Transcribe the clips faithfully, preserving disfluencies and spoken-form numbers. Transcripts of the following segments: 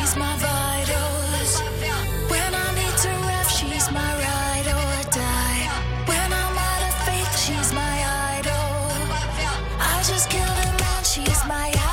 she's my vitals. When I need to rest, she's my ride or die. When I'm out of faith, she's my idol. I just killed a man, she's my alibi.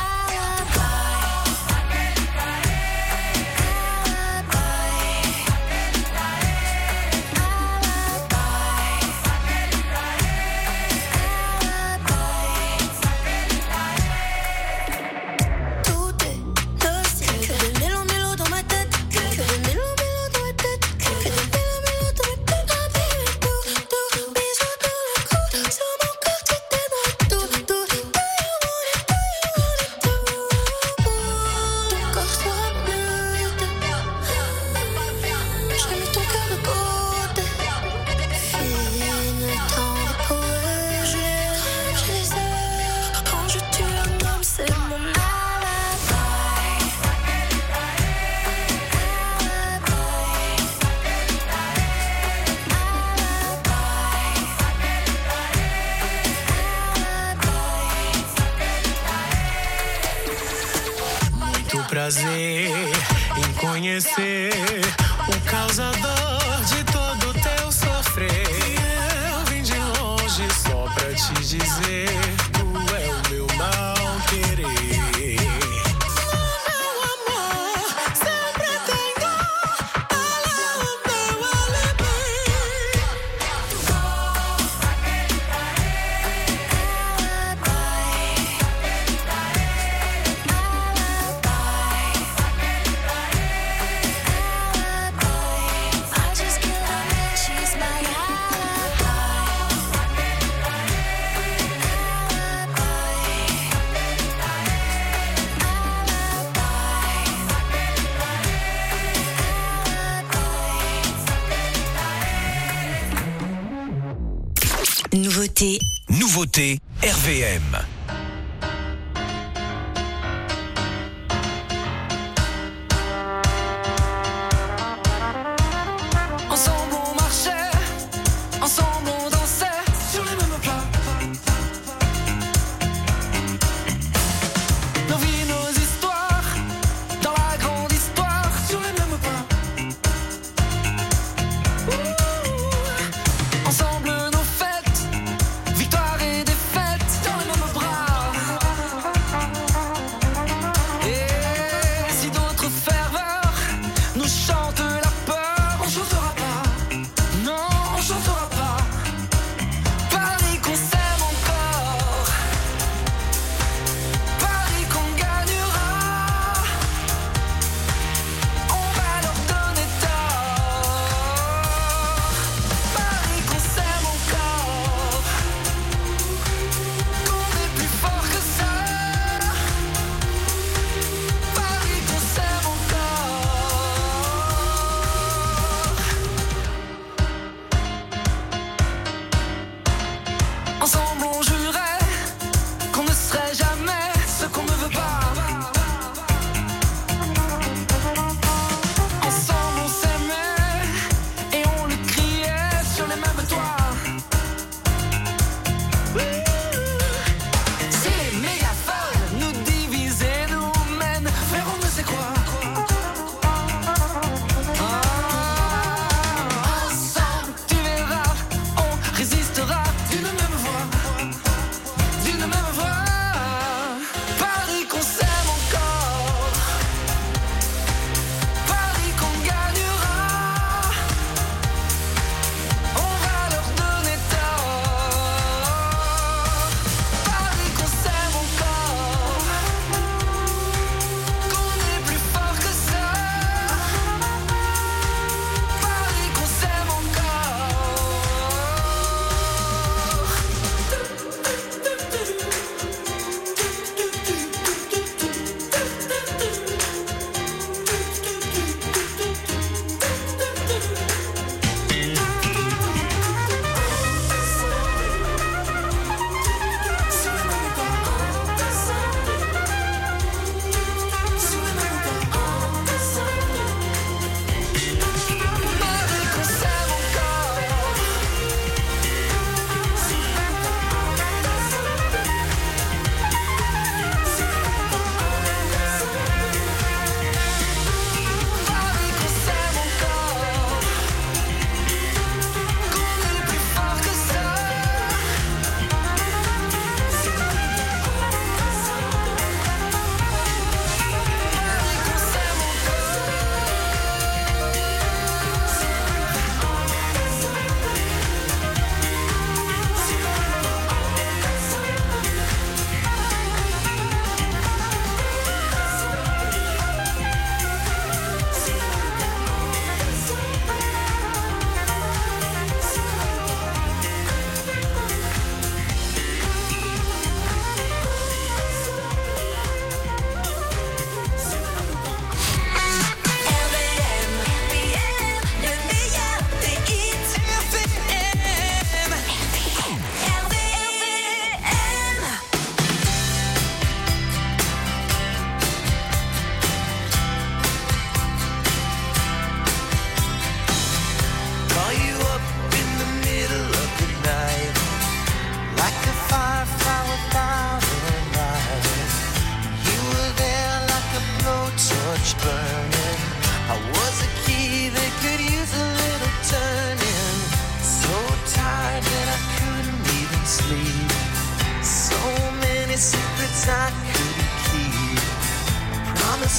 Prazer em conhecer o causador de todo teu sofrer. Eu vim de longe só pra te dizer, tu é o meu mal querer. Nouveauté. Nouveauté R V M. Ensemble on marchait, ensemble on dansait sur les mêmes plats. Nos vies, nos histoires, dans la grande histoire, sur les mêmes pas. Ouh, ensemble nos fêtes, victoire et défaite, dans les mêmes bras.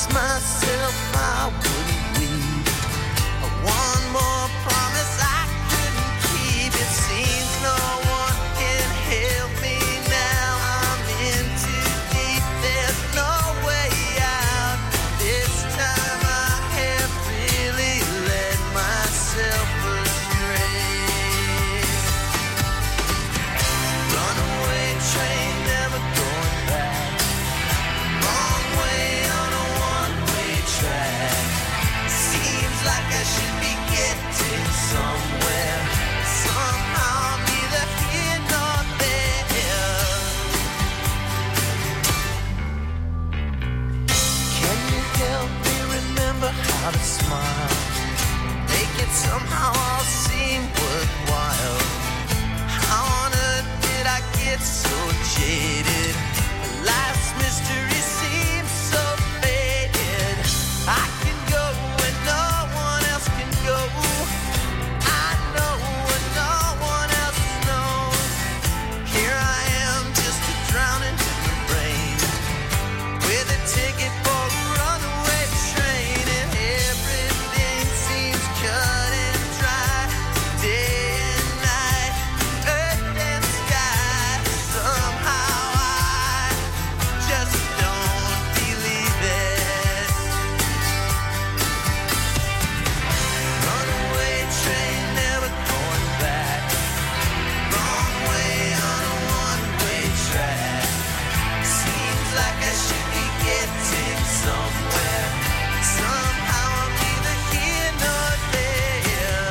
promised myself I wouldn't leave. One more promise I couldn't keep. It seems no one can help me now. I'm in too deep, there's no way out. This time I have really led myself astray. Runaway train, never going back. Wrong way on a one-way track. Seems like I should be getting somewhere. Somehow neither here nor there. Can you help me remember how to smile? Make it somehow all seem worthwhile. How on earth did I get so jaded? Life's mystery seems so faded. I can go where no one else can go. I know what no one else knows. Here I am, just a drowning in the rain, with a ticket for a runaway train, and everything seems cut and dry. Day and night, earth and sky. Somehow I just don't believe it. Runaway train, never going back. Wrong way on a one-way track. Seems like I should be getting somewhere. Somehow I'm neither here nor there.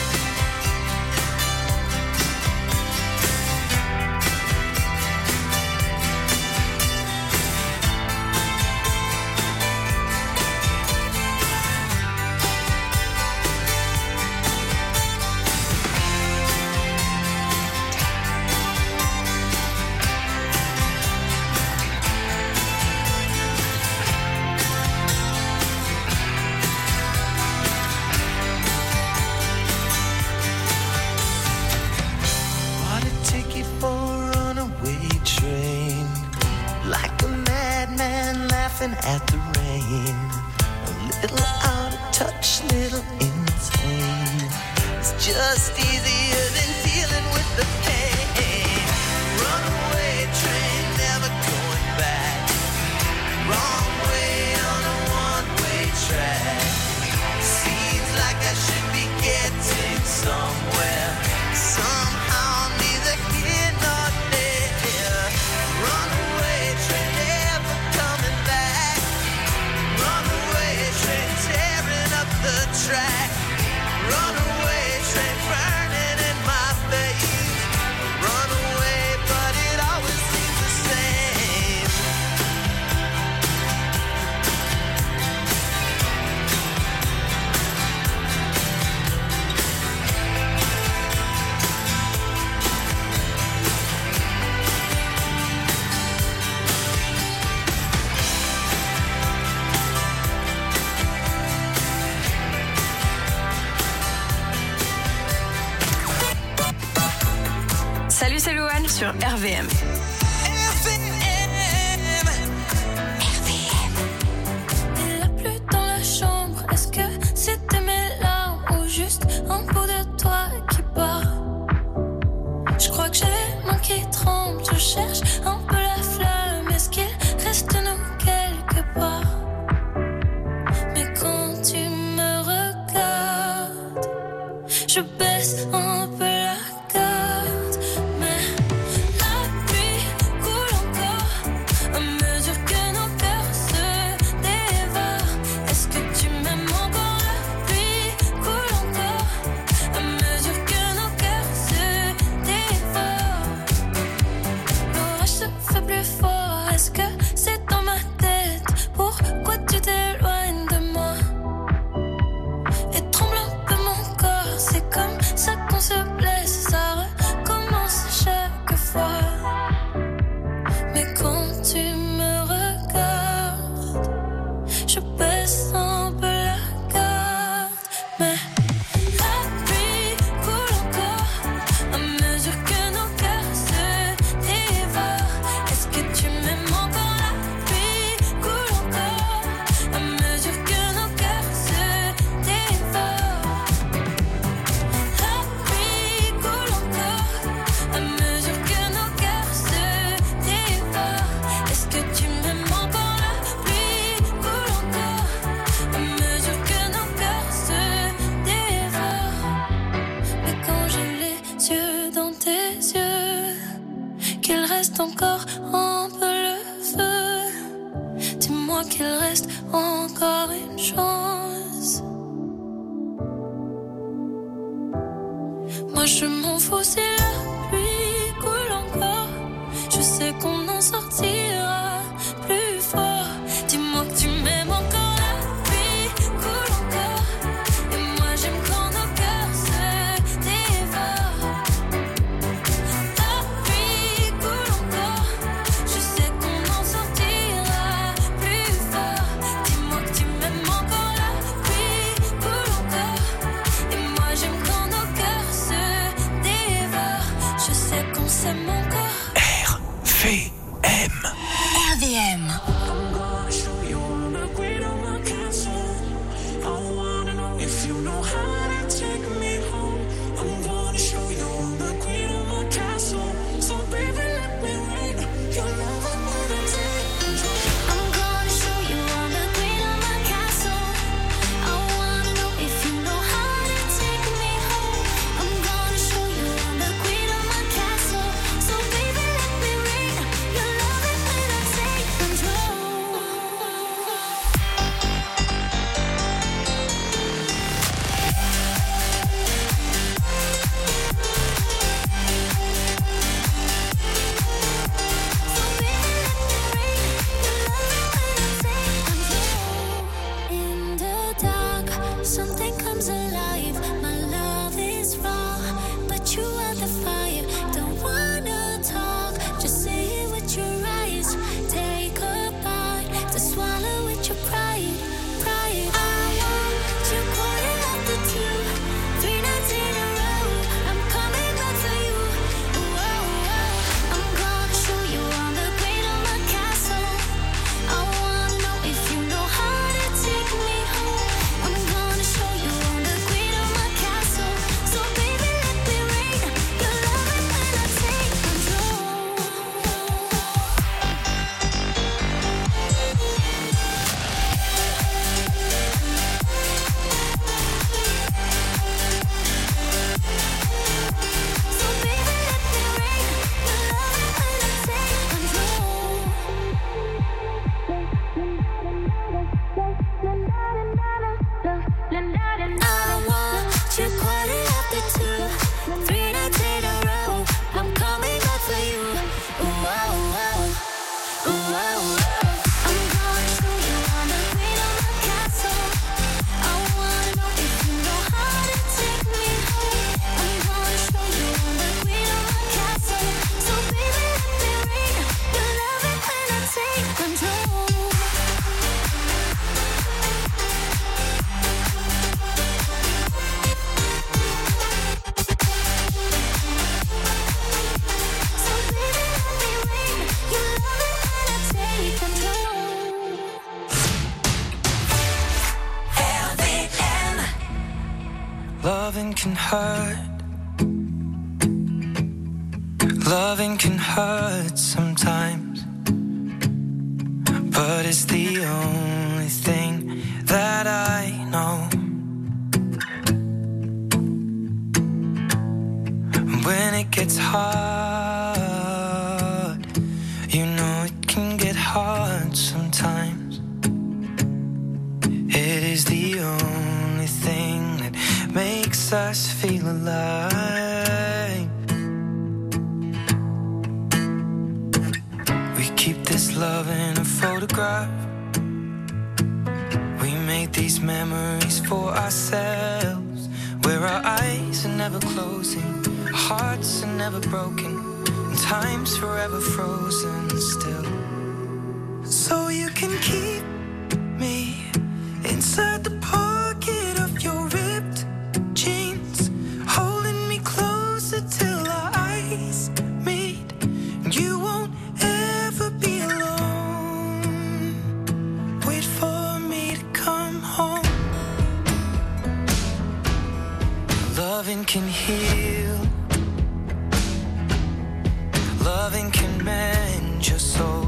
Bought a ticket for a runaway train, like a madman laughing at the rain. A little out of touch, little insane. It's just easier than dealing with the pain. Runaway train, never going back. Wrong way on a one-way track. Seems like I should be getting somewhere. Somehow neither here nor there. Runaway train, never coming back. Runaway train, tearing up the track. Runaway train, burning in my face. Runaway, but it always seems the same. Salut, c'est Louane sur R V M. Il a plu dans la chambre. Est-ce que c'était mes larmes ou juste un bout de toi qui part? Je crois que j'ai les mains qui tremblent. Je cherche un peu la flamme. Est-ce qu'il reste nous quelque part? Mais quand tu me regardes, je baisse un peu la garde. Mais la pluie coule encore à mesure que nos cœurs se dévorent. Est-ce que tu m'aimes encore? reste encore un peu le feu. Dis-moi qu'il reste encore une chance. Moi je m'en fous si la pluie coule encore. Je sais qu'on en sortira plus fort. Dis-moi que tu m'aimes encore. La pluie coule encore. Et moi j'aime quand nos cœurs se dévorent. La pluie coule encore. Je sais qu'on en sortira plus fort. Dis-moi que tu m'aimes encore. La pluie coule encore. Et moi j'aime quand nos cœurs se dévorent. Je sais qu'on s'aime encore. R V M. R V M. Something comes alive, my love is raw, but you are the fire, don't wanna talk, just say it with your eyes, take a bite, to swallow with your pride, pride. I want you calling after two, three nights in a row, I'm coming back for you, whoa, whoa. I'm gonna show you I'm the queen of my castle, I wanna know if you know how to take me home, I'm gonna show you I'm the queen of my castle. So baby, let me rain your loving when I take control. So baby, let me rain your loving when I take control. I want you calling after two, three nights in a row. I'm coming back for you. Ooh, oh, oh. Ooh, oh, oh. I'm gonna show you I'm the queen of my castle. I wanna know if you know how to take me home. I'm gonna show you I'm the queen of my castle. So baby, let me rain your loving when I take control. So baby, let me rain your loving when I take control. R V M. Loving can hurt. Loving can hurt sometimes. But it's the only thing that I know. When it gets hard, you know it can get hard sometimes. It is the only thing that makes us feel alive. We keep this love in a photograph. We make these memories for ourselves, where our eyes are never closing, our hearts are never broken, and time's forever frozen still. So you can keep me inside the pocket of your ripped jeans, holding me closer till our eyes meet. You won't ever be alone. Wait for me to come home. Loving can heal. Loving can mend your soul.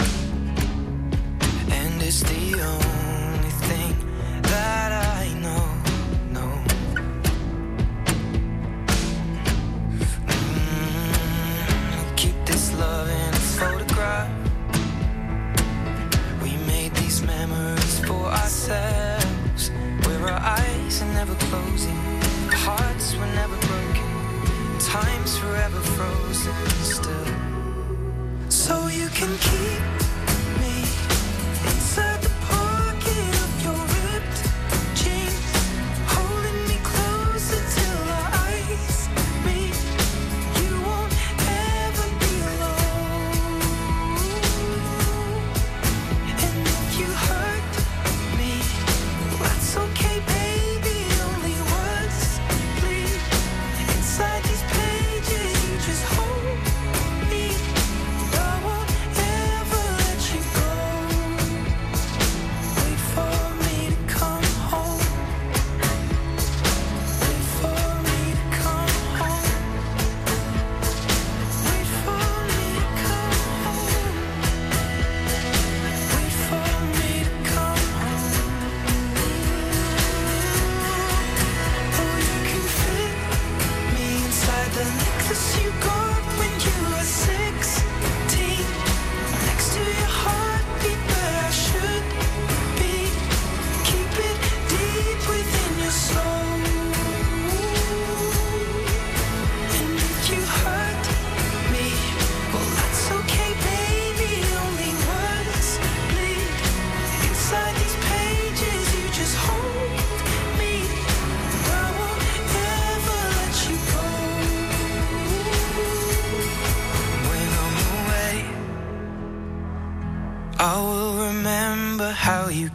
And it's the only thing that I know, know. Mm, keep this love in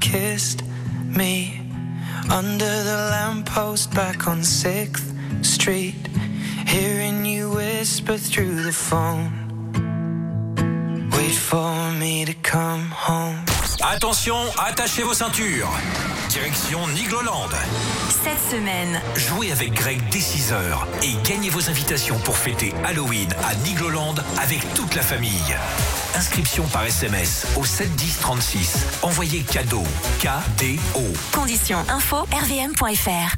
kissed me under the lamppost back on sixth Street, hearing you whisper through the phone. Wait for me to come home. Attention, attachez vos ceintures. Direction Nigloland. Cette semaine, Jouez avec Greg dès six heures et gagnez vos invitations pour fêter Halloween à Nigloland avec toute la famille. Inscription par S M S au sept dix trente-six. Envoyez cadeau, K D O. conditions info r v m point f r.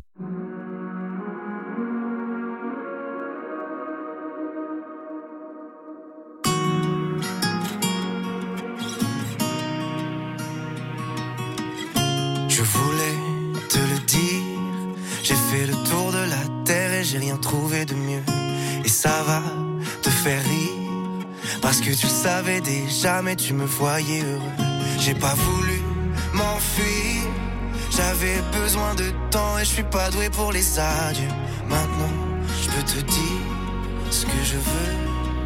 Je voulais te le dire, j'ai fait le tour de la terre et j'ai rien trouvé de mieux. Et ça va te faire rire, parce que tu le savais déjà mais tu me voyais heureux. J'ai pas voulu m'enfuir, j'avais besoin de temps et je suis pas doué pour les adieux. Maintenant je peux te dire ce que je veux.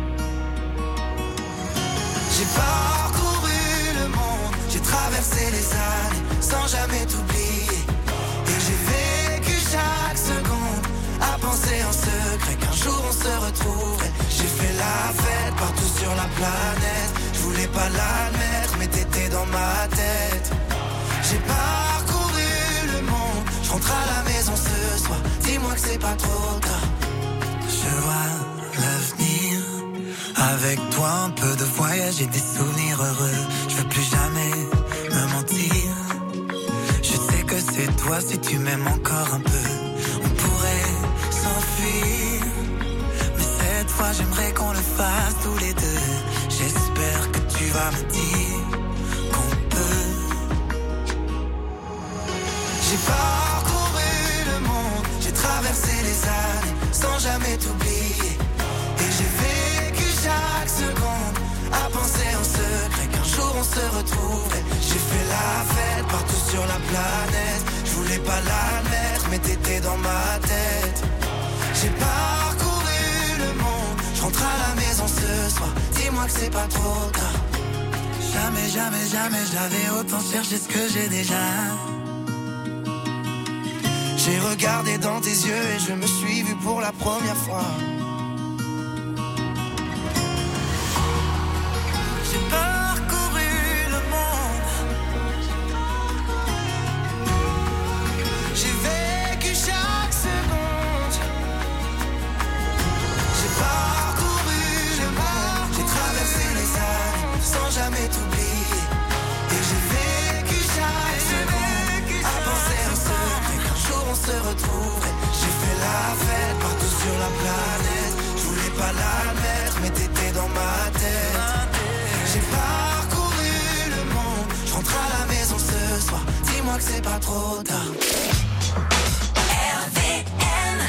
J'ai parcouru le monde, j'ai traversé les années sans jamais t'oublier. Et j'ai vécu chaque seconde à penser en secret qu'un jour on se retrouverait. J'ai fait la fête partout sur la planète, je voulais pas l'admettre mais t'étais dans ma tête. J'ai parcouru le monde, je rentre à la maison ce soir, dis-moi que c'est pas trop tard. Je vois l'avenir avec toi, un peu de voyage et des souvenirs heureux. Je veux plus jamais me mentir, je sais que c'est toi si tu m'aimes encore un peu. On pourrait s'enfuir, mais cette fois j'aimerais qu'on le fasse tous les deux. J'espère que tu vas me dire qu'on peut. J'ai parcouru le monde, j'ai traversé les années sans jamais t'oublier. Et j'ai vécu chaque seconde à penser en secret qu'un jour on se retrouverait. J'ai fait la fête partout sur la planète, je voulais pas l'admettre mais t'étais dans ma tête. J'ai parcouru le monde, je rentre à la maison ce soir, dis-moi que c'est pas trop tard. Jamais, jamais, jamais j'avais autant cherché ce que j'ai déjà. J'ai regardé dans tes yeux et je me suis vu pour la première fois. J'ai parcouru le monde, j'ai vécu chaque seconde. J'ai parcouru le monde, j'ai traversé les années sans jamais t'oublier. Et j'ai vécu chaque seconde à penser en secret qu'un jour on se retrouverait. J'ai fait la fête partout sur la planète, je voulais pas l'admettre mais t'étais dans ma tête. J'ai parcouru le monde, je rentre à la maison ce soir, dis-moi que c'est pas trop tard. R V M.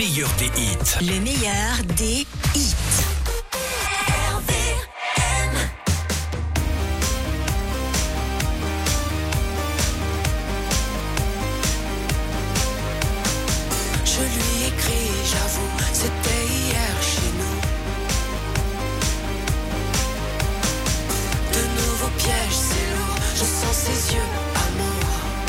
meilleur des hits. Le meilleur des hits. Je lui écris, j'avoue, c'était hier chez nous. De nouveaux pièges, c'est lourd, je sens ses yeux, amour.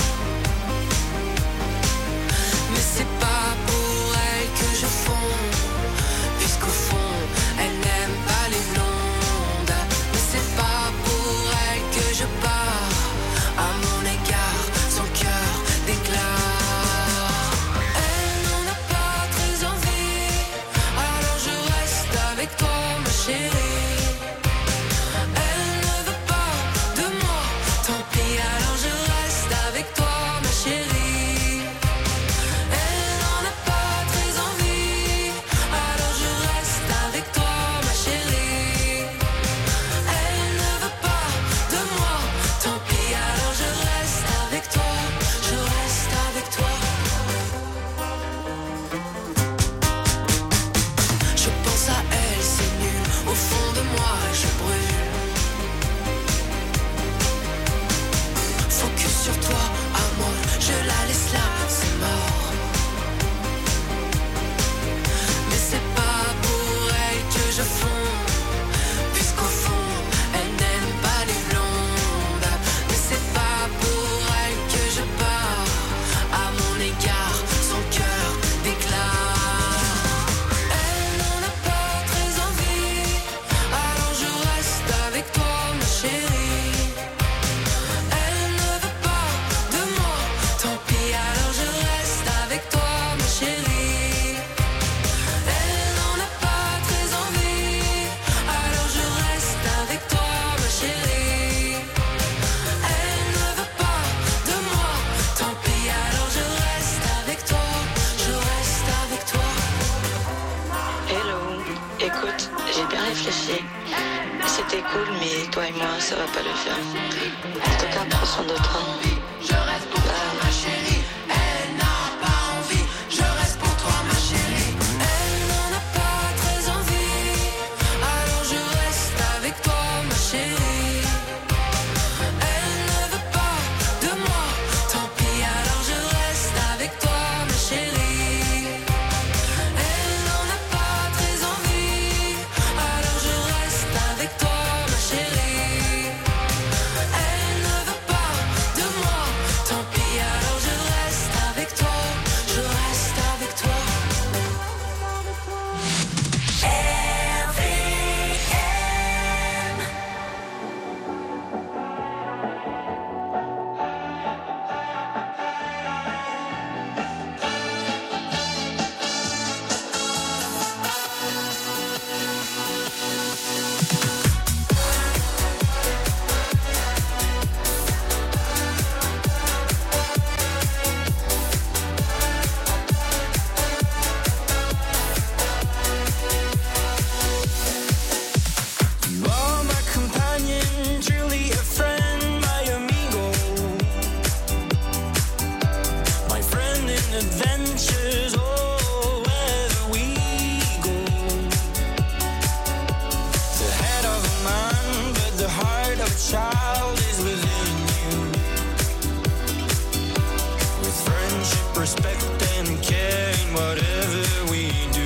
Mais c'est pas pour elle que je fonds, puisqu'au fond, elle n'aime pas les blondes. Mais c'est pas pour elle que je pars, à mon égard, son cœur déclare. Avec toi ma chérie, elle ne veut pas de moi, tant pis alors je reste avec toi ma chérie. Elle n'en a pas très envie, alors je reste avec toi ma chérie. Elle ne veut pas de moi, tant pis alors je reste avec toi, je reste avec toi. Je pense à elle, c'est nul, au fond de moi je brûle. Focus sur toi, amour, je la laisse là, c'est mort. Mais c'est pas pour elle que je fonds, puisqu'au fond, elle n'aime pas les blondes. Mais c'est pas pour elle que je pars, à mon égard, son cœur déclare. Elle n'en a pas très envie, alors je reste avec toi ma chérie. Elle ne veut pas de moi, tant pis alors je reste avec toi ma chérie. Elle n'en a pas très envie, alors je reste avec toi ma chérie. Elle ne veut pas de moi, tant pis alors je reste avec toi, je reste avec toi. Hello, écoute, j'ai bien réfléchi. C'était cool, mais toi et moi, ça va pas le faire. En tout cas, prends soin de toi. Je reste pour toi ma chérie. Elle n'a pas envie. Je reste pour toi ma chérie. Elle n'en a pas très envie, alors je reste avec toi ma chérie. Elle ne veut pas de moi, tant pis alors je reste avec toi ma chérie. Elle n'en a pas très envie, alors je reste avec toi ma chérie. Elle ne veut pas de moi, tant pis alors je reste avec toi, je reste avec toi. You are my companion, truly a friend, my amigo. My friend in adventures, oh, wherever we go. The head of a man, but the heart of a child is within you. With friendship, respect, and care in whatever we do.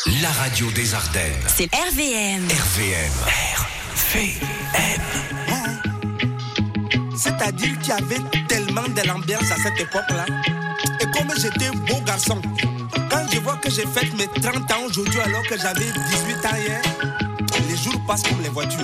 la radio des Ardennes. C'est R V M. R V M. R V M. C'est-à-dire qu'il y avait tellement de l'ambiance à cette époque-là. Et comme j'étais beau garçon, quand je vois que j'ai fait mes trente ans aujourd'hui alors que j'avais dix-huit ans hier, les jours passent comme les voitures.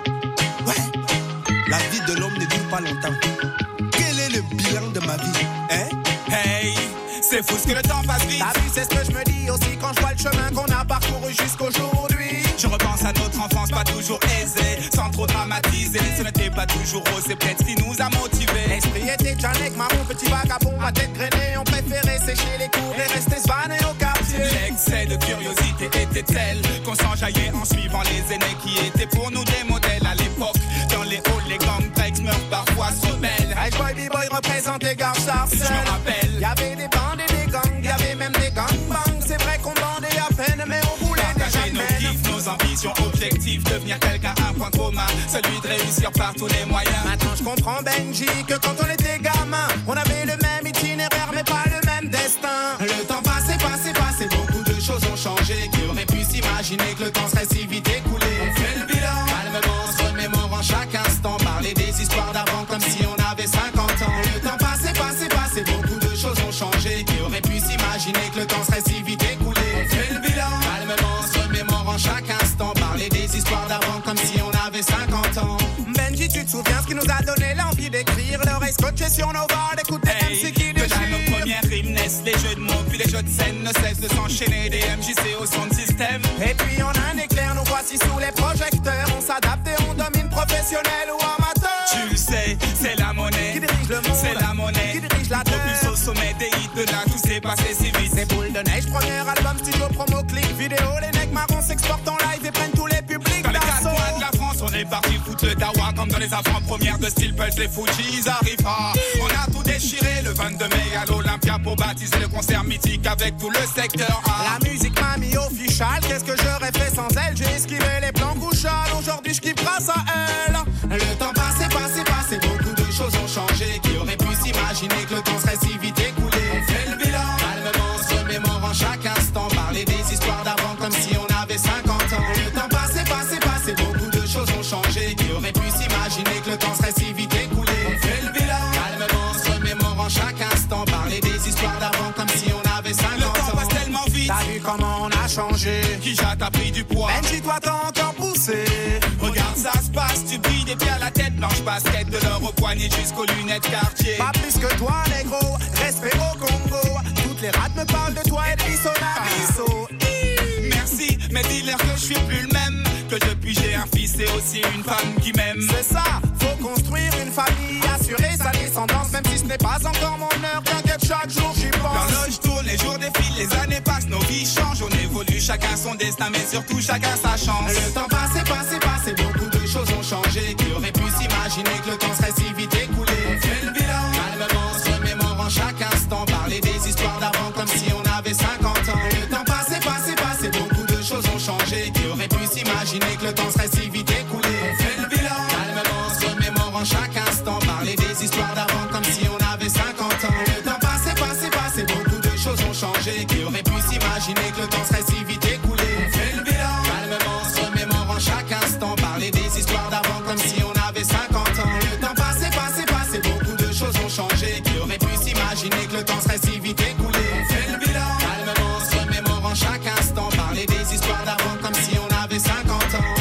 Ouais, la vie de l'homme ne dure pas longtemps. Quel est le bilan de ma vie, hein? Hey, c'est fou ce que le temps passe vite. T'as vu, c'est ce que je me dis aussi quand je vois le chemin qu'on a parcouru jusqu'aujourd'hui. Je repense à notre enfance pas toujours aisée, sans trop dramatiser. Ce n'était pas toujours rose, c'est peut-être ce qui nous a motivés. L'esprit était Janek, marron, petit vagabond, à tête grainée. On préférait sécher les cours et rester svané au quartier. L'excès de curiosité était tel qu'on s'enjaillait en suivant les aînés qui étaient pour nous des modèles à l'époque. Dans les halls, les gangs breaks meurent parfois se rebellent. Hey boy, B-boy représentait Gare Sarcelles. Je me rappelle, y'avait des bandes et des gangs, y'avait même des gangbangs. C'est vrai qu'on bandait à peine, mais on voulait partager nos kiffs, nos ambitions, objectifs, devenir quelqu'un, un point commun, celui de réussir par tous les moyens. Maintenant je comprends Benji que quand on était gamin, on avait le même itinéraire mais pas le même destin. Le temps passé, passé, passé, beaucoup de choses ont changé. Qui aurait pu s'imaginer que le temps serait si vite écoulé? On fait le bilan, calmement, se remémorant chaque instant, parler des histoires d'avant comme si on avait cinquante ans. Le temps passé, passé, passé, beaucoup de choses ont changé. Qui aurait pu s'imaginer que le temps serait si vite écoulé? On fait le bilan, calmement, se remémorant chaque instant, parler des histoires d'avant comme si on avait cinquante ans. Benji, tu te souviens ce qui nous a donné l'envie d'écrire? L'oreille scotchée sur nos voix, d'écouter M C qui déchire. De là, nos premières rimes naissent, les jeux de mots, puis les jeux de scène ne cessent de s'enchaîner. Des M J C au son de système. Et puis on a un éclair, nous voici sous les projecteurs. On s'adapte et on domine, professionnel ou amateur. Tu le sais, c'est la monnaie qui dirige le monde, c'est la monnaie qui dirige la terre. Au plus au sommet des hits, de là tout s'est passé si vite. C'est Boule de Neige, premier album, studio, promo, clip, vidéo. Les necks marrons s'exportent en live et prennent tous les publics. Dans les quatre coins de la France, on est parti foutre le dawa. Comme dans les avant-premières de Steel Pulse, les Fujis arrivent. Ah, on a tout déchiré le vingt-deux mai à l'Olympia pour baptiser le concert mythique avec tout le secteur A. La musique m'a mis official, qu'est-ce que j'aurais fait sans elle? J'ai esquivé les plans couchales, aujourd'hui je kiffe grâce à elle. Le temps passé, passé, passé, beaucoup de choses ont changé. Qui aurait pu s'imaginer que le temps serait si vite écoulé? On fait le bilan, calmement, se remémorant chaque instant, parler des histoires d'avant comme si on avait cinquante ans. Le temps passé, passé, passé, beaucoup de choses ont changé. Qui aurait pu s'imaginer que le temps serait si vite écoulé? On fait le bilan, calmement, se remémorant chaque instant, parler des histoires d'avant comme si on avait cinquante ans. Le temps passe tellement vite, t'as vu comment on a changé? Qui jette a pris du poids, Benji toi t'as encore poussé. Regarde ça se passe, tu brilles des pieds à la tête, blanche basket de l'or au poignet jusqu'aux lunettes quartier. Pas plus que toi négro, respect au Congo. Toutes les rats me parlent de toi et de Bissot Nabisso. Merci, mais dis-leur que je suis plus le même. Que depuis j'ai un fils et aussi une femme qui m'aime. C'est ça, faut construire une famille, assurer sa descendance. Même si ce n'est pas encore mon heure, t'inquiète chaque jour j'y pense. L'horloge tourne, les jours défilent, les années passent, nos vies changent. On évolue, chacun son destin, mais surtout chacun sa chance. Le temps passé, passé, passé, beaucoup de choses ont changé. Qui aurait pu s'imaginer que le temps serait si vite écoulé? On fait le bilan, calmement, se remémorant chaque instant, parler des histoires d'avant comme si on avait cinquante ans. Le temps passé, passé, passé, beaucoup de choses ont changé. Qui aurait pu s'imaginer que le temps serait si vite écoulé? On fait le bilan, calmement, se remémorant chaque instant, parler des histoires d'avant comme si on avait cinquante ans. Le temps passé, passé, passé, beaucoup de choses ont changé. Qui aurait pu s'imaginer que le temps serait si vite écoulé? On fait le bilan, calmement, se remémorant chaque instant, parler des histoires d'avant comme si on avait cinquante ans. Le temps passé, passé, passé, beaucoup de choses ont changé. Qui aurait pu s'imaginer que le temps serait si vite écoulé? On fait le bilan, calmement, se remémorant chaque instant, parler des histoires d'avant comme si on avait cinquante ans.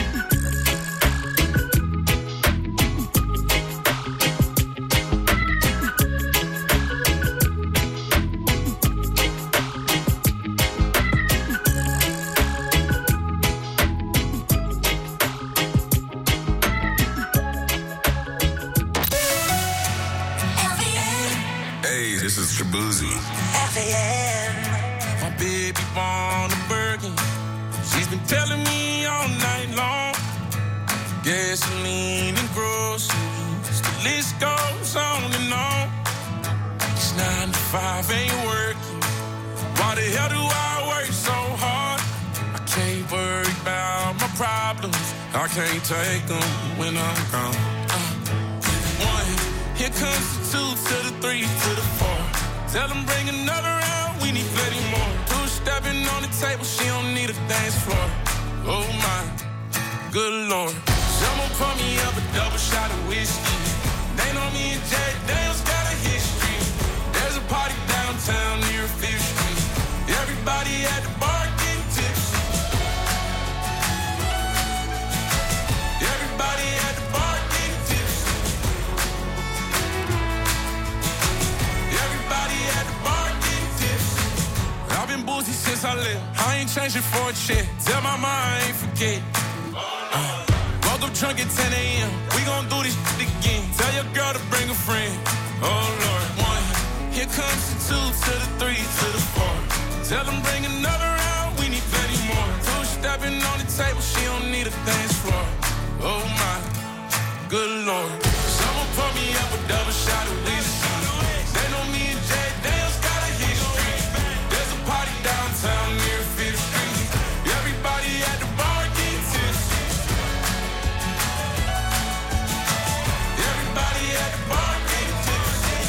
This is Shabuzi. R V M. My baby born a Birkin. She's been telling me all night long. Gasoline and groceries. The list goes on and on. It's nine to five, ain't working. Why the hell do I work so hard? I can't worry about my problems. I can't take them when I'm gone. Uh, one, here comes the two to the three to the four. Tell them bring another round we need plenty more. Two stepping on the table, she don't need a dance floor. Oh my, good lord. Someone pour me up a double shot of whiskey. They know me and Jack Daniels got a history. There's a party downtown near Fifth Street. Everybody at the bar getting tipsy. Everybody at the bar getting tipsy. Everybody at the bar getting tipsy. I've been boozy since I left. I ain't changing for a check. Tell my mom I ain't forget. Uh, woke up drunk at ten a.m. We gon' do this shit again. Tell your girl to bring a friend. Oh Lord, one. Here comes the two to the three to the four. Tell them bring another round. We need plenty more. Two stepping on the table. She don't need a dance floor. Oh my, good lord. Someone pour me up a double shot of whiskey. They know me and Jack Daniels got a history. There's a party downtown near Fifth Street. Everybody at the bar getting tipsy. Everybody at the bar getting tipsy.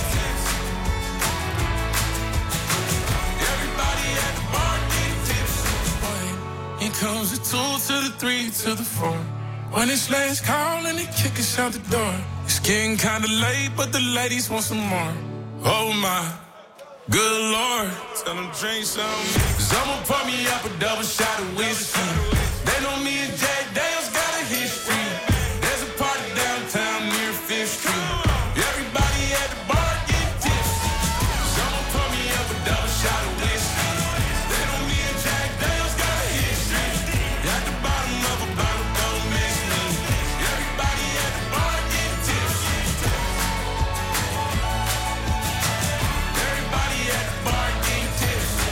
Everybody at the bar getting tipsy. Here comes the two to the three to the four. When it's last call and they kick us out the door. It's getting kinda late, but the ladies want some more. Oh my, good lord. Tell them drink some. Someone pour me up a double shot of whiskey. They know me and Jack Daniels got a history. There's a party downtown near Fifth Street. Everybody at the bar getting tipsy. Someone pour me up a double shot of whiskey. They know me and Jack Daniels got a history. At the bottom of a bottle, don't miss me. Everybody at the bar getting tipsy. Everybody at the bar getting tipsy.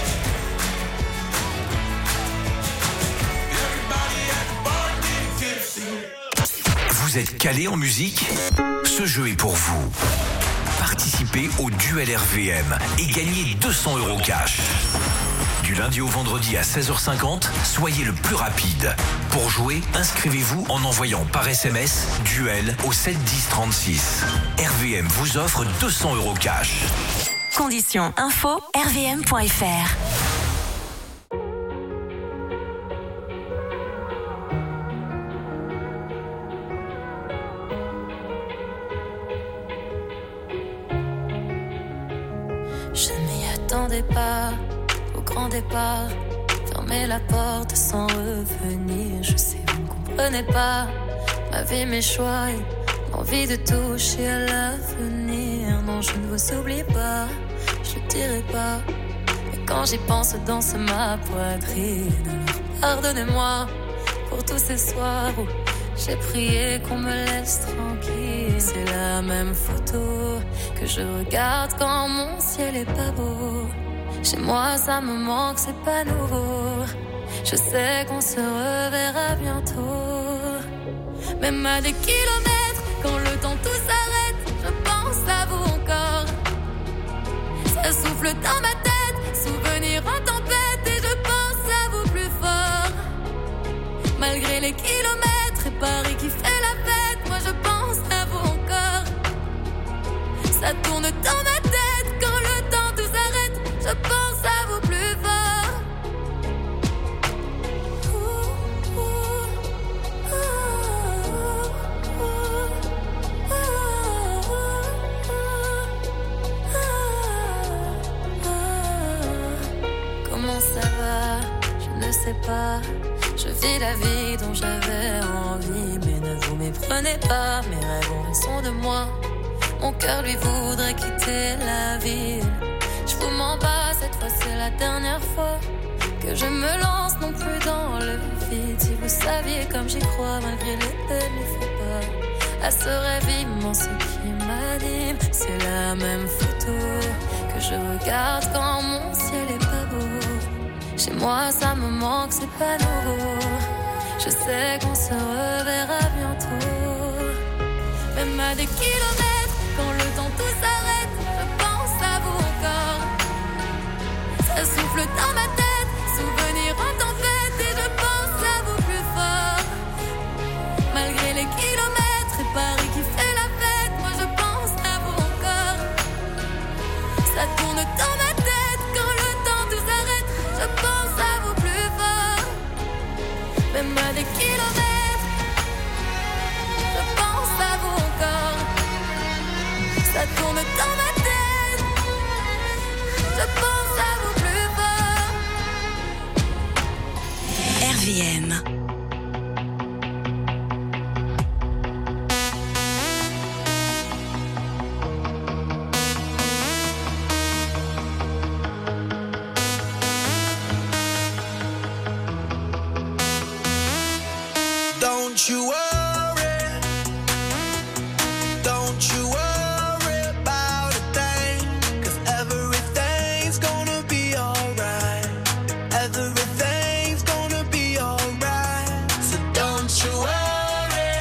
Everybody at the bar getting tipsy. Vous êtes calé en musique? Ce jeu est pour vous. Participez au Duel R V M et gagnez deux cents euros cash. Du lundi au vendredi à seize heures cinquante, soyez le plus rapide. Pour jouer, inscrivez-vous en envoyant par S M S Duel au sept dix trente-six. R V M vous offre deux cents euros cash. Conditions info r v m point f r. Je m'y attendais pas au grand départ. Fermer la porte sans revenir. Je sais, vous ne comprenez pas ma vie, mes choix et l'envie de toucher à l'avenir. Non, je ne vous oublie pas, je ne dirai pas. Mais quand j'y pense, danse ma poitrine. Alors pardonnez-moi pour tous ces soirs où j'ai prié qu'on me laisse tranquille. C'est la même photo que je regarde quand mon ciel est pas beau. Chez moi ça me manque, c'est pas nouveau. Je sais qu'on se reverra bientôt. Même à des kilomètres, quand le temps tout s'arrête, je pense à vous encore. Ça souffle dans ma tête, souvenir en tempête, et je pense à vous plus fort. Malgré les kilomètres et Paris qui fait la fête, moi je pense à vous encore. Ça tourne dans ma tête quand le temps tout s'arrête, je pense à vous plus fort. Ouh, ouh, ouh, ouh, ouh, ouh. Comment ça va? Je ne sais pas. Je vis la vie dont j'avais envie, mais ne vous méprenez pas, mes rêves ont raison de moi. Mon cœur lui voudrait quitter la ville. Je vous mens pas, cette fois c'est la dernière fois que je me lance non plus dans le vide. Si vous saviez comme j'y crois, malgré les peines, il faut pas à ce rêve immense qui m'anime. C'est la même photo que je regarde quand mon ciel est pas beau. Chez moi ça me manque, c'est pas nouveau. Je sais qu'on se reverra bientôt. Même à des kilomètres, quand le temps tout s'arrête, je pense à vous encore. Ça souffle dans ma tête, souvenir en tempête, et je pense à vous plus fort. Malgré les kilomètres et Paris qui fait la fête, moi je pense à vous encore. Ça tourne dans ma tête quand le temps fais-moi des kilomètres. Je pense à vous encore. Ça tourne dans ma tête. Je pense à vous plus fort. R V M. Don't you worry, don't you worry about a thing, 'cause everything's gonna be alright, everything's gonna be alright, so don't you worry,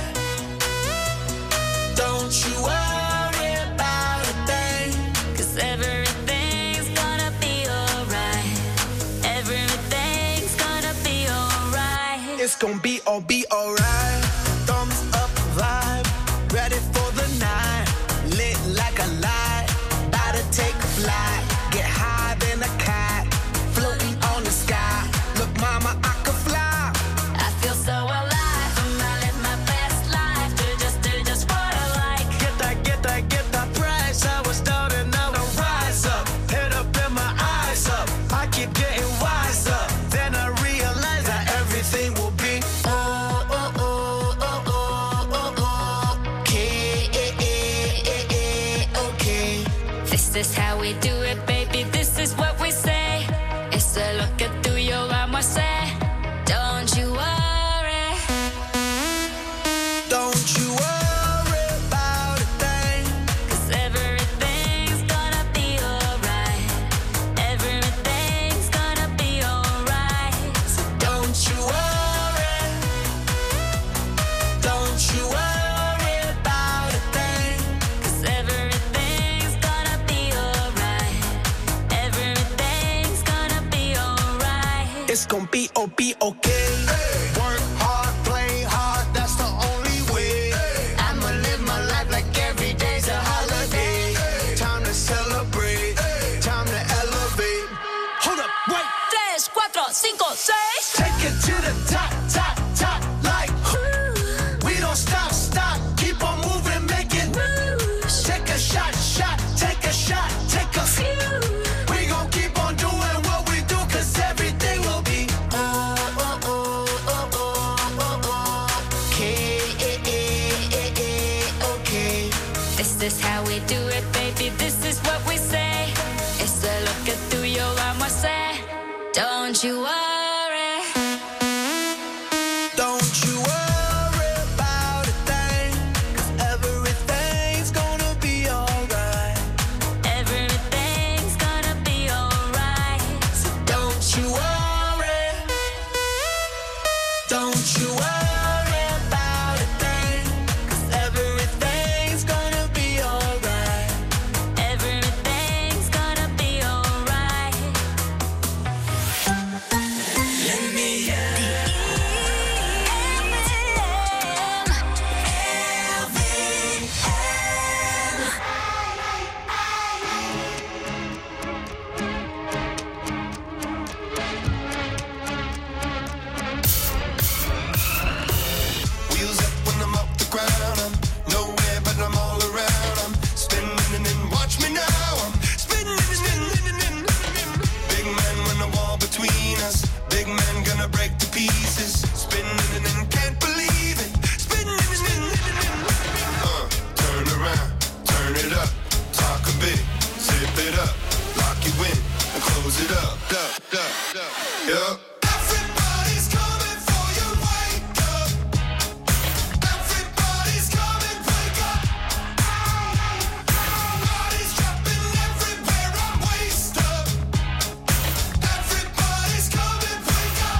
don't you worry about a thing, 'Cause everything's gonna be alright. Everything's gonna be alright. it's gonna be all be alright. Thumbs up vibe, ready for the night, lit like a light, about to take a flight, get high than a cat, floating on the sky, look mama I could fly. I feel so alive. I'm gonna live my best life. Do just, do just what I like. Get that, get that, get that price, I was down and now I rise up, head up and my eyes up, I keep getting wiser, then I realize that everything will be oh, oh, oh, oh, oh, oh, oh, okay, okay. This is how we do it, baby. This is what we say. It's a look at through your arm, I say. Don't you worry. Don't you worry about a thing, 'Cause everything's gonna be alright. Everything's gonna be alright. so don't you worry, don't you worry about a thing, 'Cause everything's gonna be alright. Everything's gonna be alright. it's gonna be oh be okay. Work hard, play hard, that's the only way. I'ma live my life like every day's a holiday. Time to celebrate, time to elevate. Hold up, wait, Tres, cuatro, cinco, seis. take it to the top, top, top, like we don't stop, stop, keep on moving, make it. Take a shot, shot, take a shot, take a few. We gon' keep on doing what we do, 'cause everything will be oh, oh, oh, oh, oh, oh, oh, okay, okay. This is how we do it, baby. This is what we say. It's a look at through your arm, I say. Don't you worry. Don't you worry about a thing, 'cause everything's gonna be alright, Everything's gonna be alright. so don't you worry, don't you worry about a thing, 'cause everything's gonna be alright. Everything's gonna be alright. Let me out. Wheels up when I'm off the ground. I'm nowhere, but I'm all around. I'm spinning and then watch me now. I'm spinning and spinning and big man when the wall between us. Big man gonna break to pieces. Spinning and then can't believe it. Spinning and spinning and uh, turn around, turn it up, talk a bit, zip it up, lock you in and close it up, up, up, up. Yup. Everybody's coming for you, wake up. Everybody's coming, wake up. Bodies dropping everywhere, I'm waist up. Everybody's coming, wake up.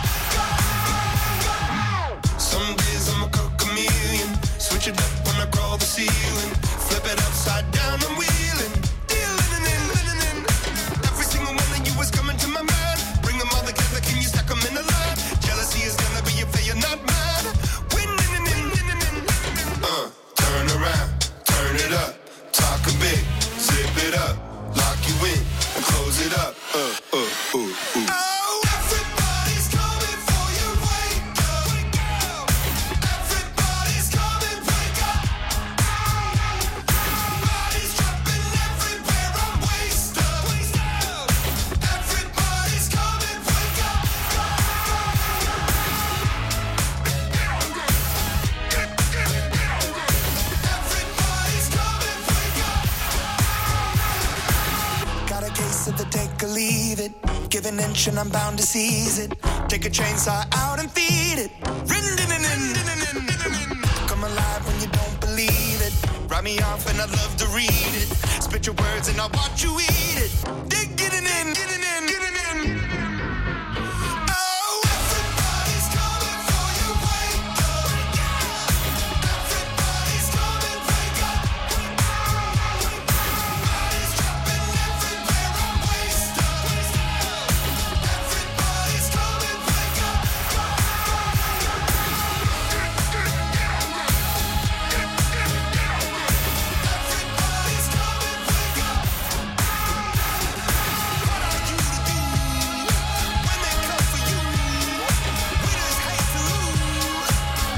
Some days I'm a cook chameleon, switch it up when I crawl the ceiling, flip it upside down, I'm wheeling, dealing and in, living in. Every single one of you is coming to my mind. give an inch and I'm bound to seize it. Take a chainsaw out and feed it. Come alive when you don't believe it. Write me off and I'd love to read it. Spit your words and I'll watch you eat it. Dig it in, get it in, get it in. Oh, everybody's coming for you. Wake up. Everybody's coming, wake up. Everybody's jumping everywhere. I'm wasted. Everybody's coming, wake up. Everybody's coming, wake up. What are you to do when they come for you? Winners hate to lose.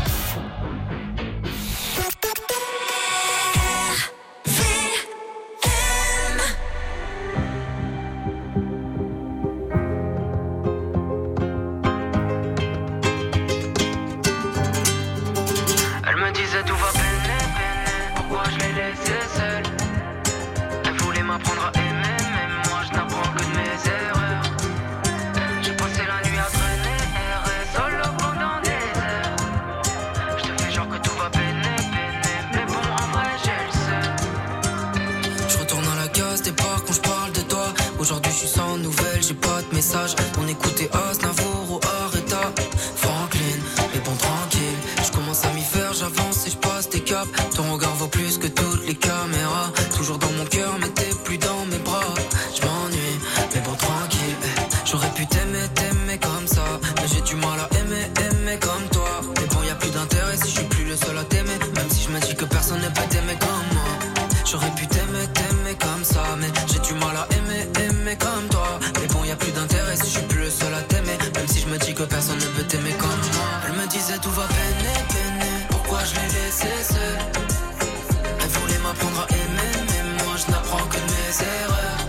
Elle me disait tout va peiner, peiner. Pourquoi je l'ai laissée seule? Elle voulait m'apprendre à aimer, mais moi je n'apprends que de mes erreurs. J'ai passé la nuit à traîner, errer solo pendant des heures. Je te fais genre que tout va peiner, peiner, mais bon en vrai j'ai le seum. Je retourne à la case départ quand je parle de toi. Aujourd'hui je suis sans nouvelles, j'ai pas de message. On écoutait Aznavour ou Arrêta Franklin, mais bon tranquille. Je commence à m'y faire, j'avance et je passe des caps. Ton regard vaut plus que toutes les caméras. Toujours dans mon cœur mais t'es plus dans mes bras. Je m'ennuie, mais bon tranquille. J'aurais pu t'aimer, t'aimer comme ça, mais j'ai du mal à aimer, aimer comme toi. Mais bon y a plus d'intérêt si je suis plus le seul à t'aimer. Même si je me dis que personne ne peut t'aimer comme moi. J'aurais pu t'aimer, t'aimer comme ça, mais j'ai du mal à aimer, aimer comme toi. Mais bon y a plus d'intérêt si je suis plus le seul à t'aimer. Même si je me dis que personne ne peut t'aimer comme moi. Elle me disait tout va peiner, peiner. Pourquoi je l'ai laissée seule? Elle voulait m'apprendre à aimer, mais moi je n'apprends que de mes erreurs.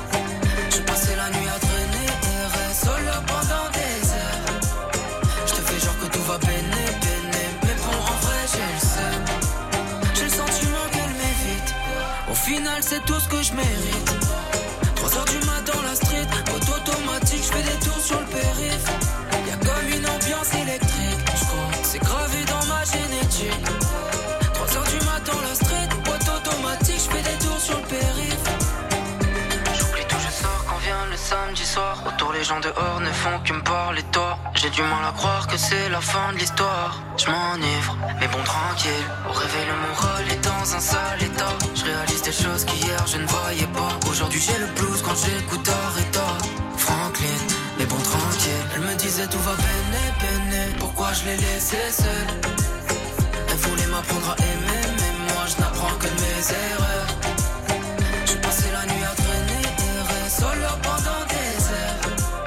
J'ai passé la nuit à traîner, errer solo pendant des heures. Je te fais genre que tout va peiner, peiner, mais bon en vrai j'ai le seum. J'ai le sentiment qu'elle m'évite. Au final c'est tout ce que je mérite. Trois heures du matin dans la street, auto automatique, je fais des tours sur le périph'. Y'a comme une ambiance électrique, je crois que c'est gravé dans ma génétique. Trois heures du matin dans la street, auto automatique, je fais des tours sur le périph'. J'oublie tout, je sors quand vient le samedi soir. Autour les gens dehors ne font que me parler de toi. J'ai du mal à croire que c'est la fin de l'histoire. Je m'enivre, mais bon tranquille. Au réveil le moral est dans un sale état. Je réalise des choses qu'hier je ne voyais pas. Aujourd'hui j'ai le blues quand j'écoute Arrêta Franklin, mais bon tranquille. Elle me disait tout va peiner, peiner. Pourquoi je l'ai laissée seule? Elle voulait m'apprendre à aimer, mais moi je n'apprends que de mes erreurs. J'ai passé la nuit à traîner, errer solo pendant des heures.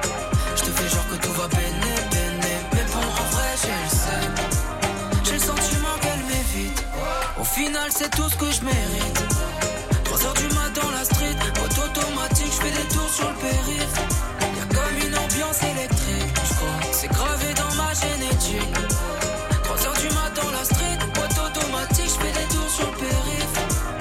Je te fais genre que tout va peiner, peiner, mais bon en vrai j'ai le seum. J'ai le sentiment qu'elle m'évite. Au final c'est tout ce que je mérite. Trois heures du matin dans la street, auto automatique, je fais des tours sur le périph'. Y'a comme une ambiance électrique, je crois que c'est gravé dans ma génétique. Trois heures du matin dans la street, auto automatique, je fais des tours sur le périph'.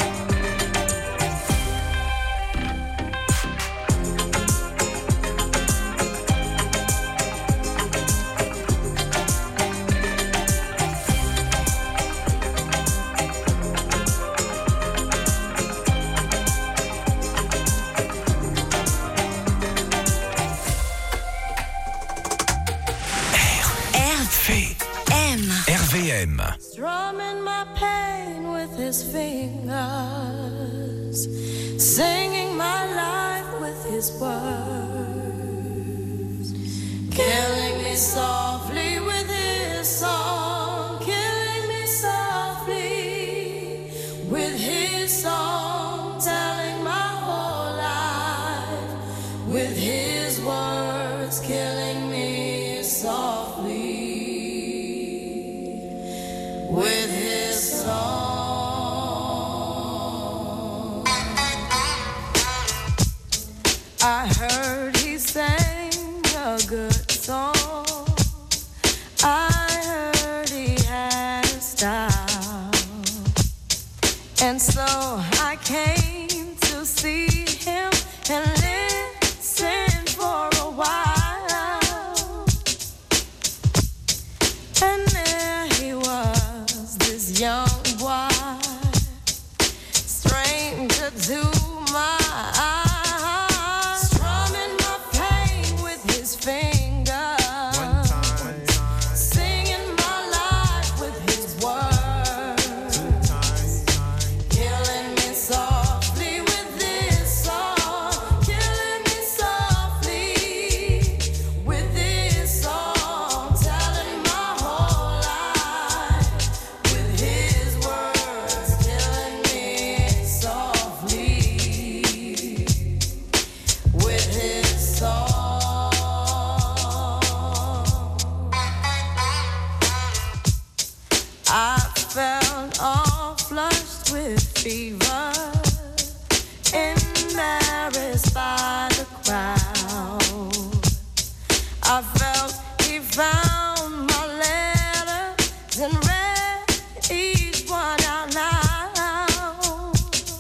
R V M. Strumming my pain with his fingers, singing my life with his words, killing me softly with his song, killing me softly with his song, telling my whole life with his words, killing me softly with his song. I heard he sang a good song. I heard he had a style. And so I came to see him and listen for a while. fever, embarrassed by the crowd. I felt he found my letters and read each one out loud.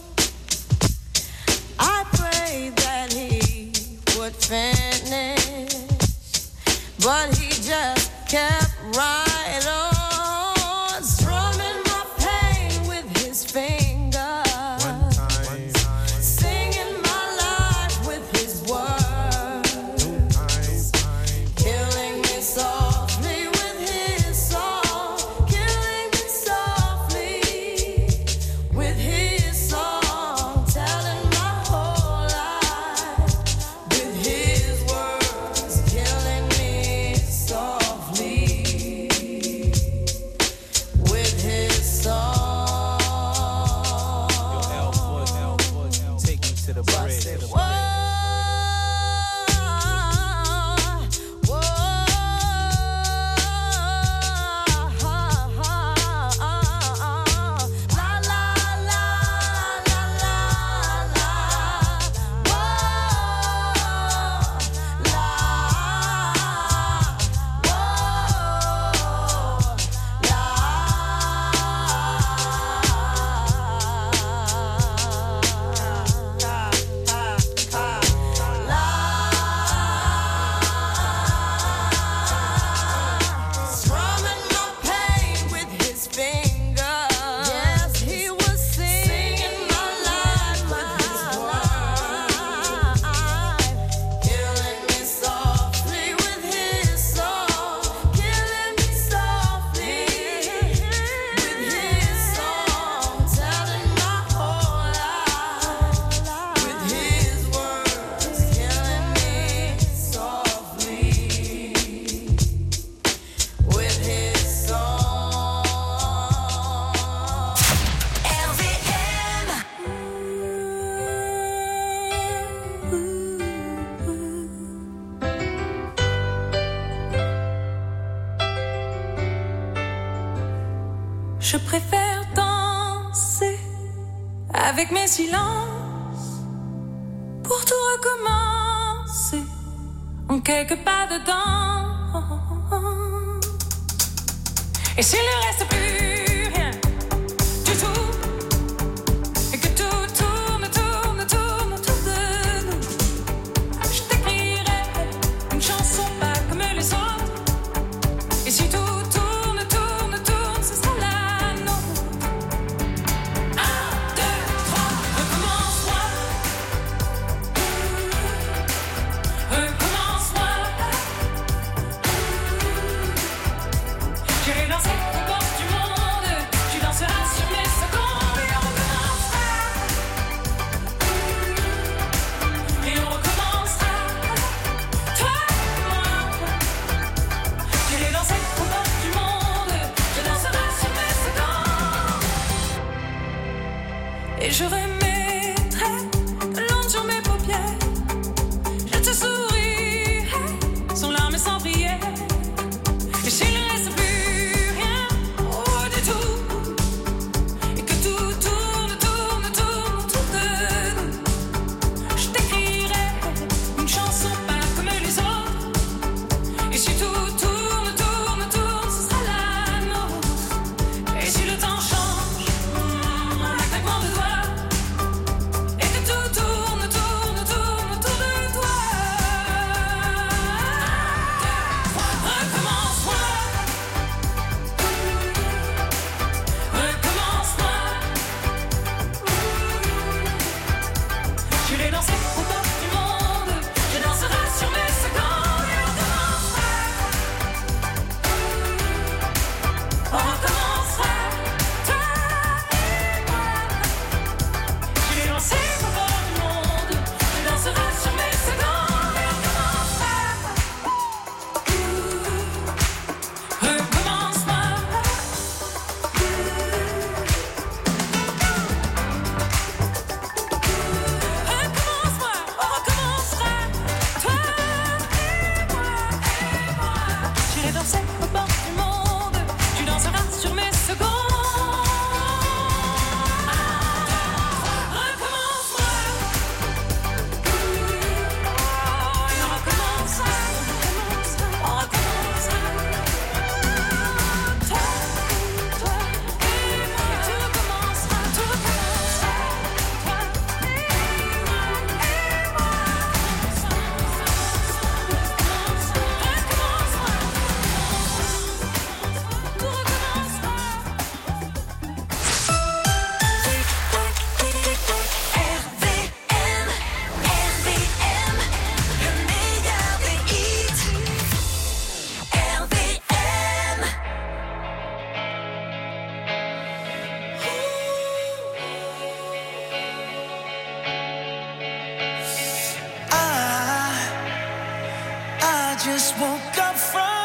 I prayed that he would finish, but he just kept right on, strumming my pain with his fingers, singing my life with his words, killing me softly with his song, killing me softly with his song, telling my whole life with his words, killing me softly with his song. Take me to the bridge. Whoa, whoa, la la la la la la, whoa, la, strumming my pain with his fingers. Yes, he was singing my life with his words, killing me softly with his song, killing me softly with his song, telling my whole life with his words, killing me softly with his song. R V M. Je préfère danser avec mes silences pour tout recommencer en quelques pas dedans. Et s'il ne reste plus rien du tout, et que tout tourne, tourne, tourne autour de nous, je t'écrirai une chanson pas comme les autres. Et si tout tourne, tourne, tourne, ce sera la nôtre. Un, deux, trois, recommence-moi. Recommence-moi. J'irai danser aux portes du monde. Tu danseras sur mes secondes. Et on recommencera. Et on recommencera. Toi et moi. J'irai danser aux portes du monde. Je danserai sur mes secondes. Et je rêve